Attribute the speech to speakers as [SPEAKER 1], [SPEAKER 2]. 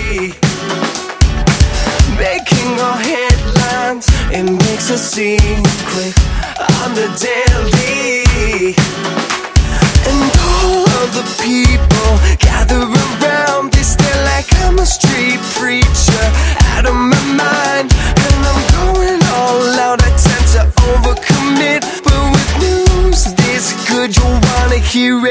[SPEAKER 1] Making our headlines, it makes us seem quick on the daily. And all of the people gather around, they stare like I'm a street preacher out of my mind. And I'm going all out, I tend to overcommit, but with news this good you'll wanna hear